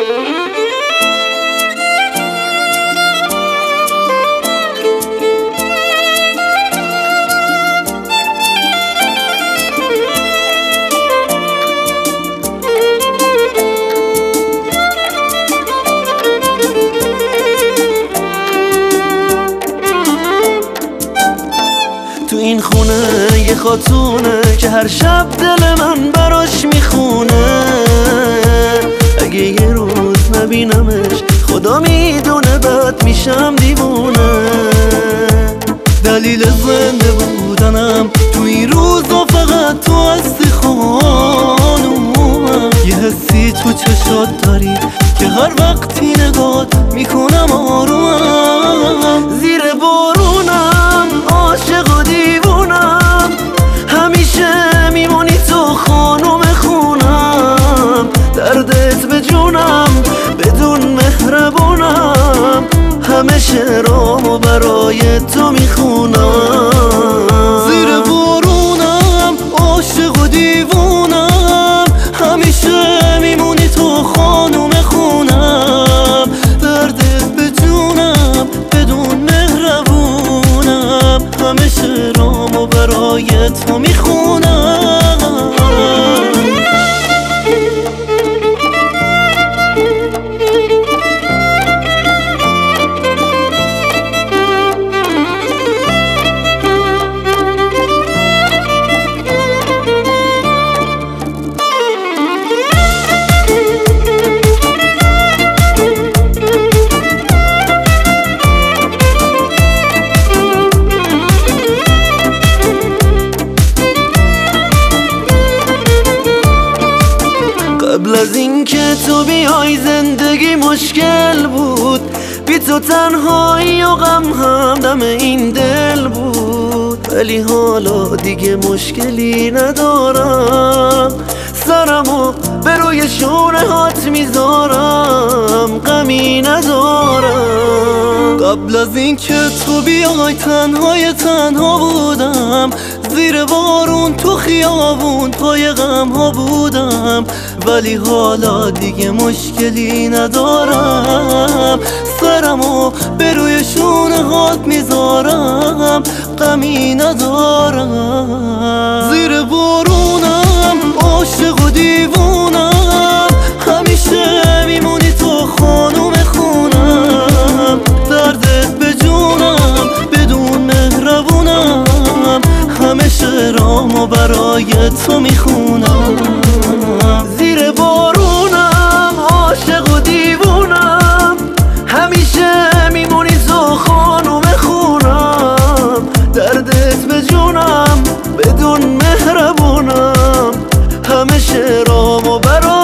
تو این خونه یه خاتونه که هر شب دل من براش میخونه. اگه یه روز نبینمش خدا میدونه بعد میشم دیوونه. دلیل زنده بودنم تو این روزا فقط تو هستی خانومم. یه حسی تو چشات داری که هر وقتی نگات میکنم آرومم. زیر بارونم عاشق و دیوونم، همیشه میمونی تو خانوم خونم. دردت به جونم بدون مهربونم، همه شعرامو برای تو میخونم. زیر بارونم عاشق و دیوونم، همیشه میمونی تو خانوم خونم. دردت به جونم بدون مهربونم، همه شعرامو برای تو میخونم. قبل از این که تو بیای زندگی مشکل بود، بی تو تنهایی و غم هم دم این دل بود. ولی حالا دیگه مشکلی ندارم، سرمو به روی شونه هات میذارم، غمی ندارم. قبل از این که تو بیای تنها بودم، زیر بارون تو خیابون پای غم ها بودم. ولی حالا دیگه مشکلی ندارم، سرمو به روی شونه هات میذارم، غمی ندارم. زیر بارونم عاشق و دیوونم، همیشه میمونی تو خانوم خونم. دردت به جونم بدون مهربونم، همه شعرامو برای تو میخونم. زیر بارونم عاشق و دیوونم، همیشه میمونی تو خانوم خونم. دردت به جونم بدون مهربونم، همه شعرامو برای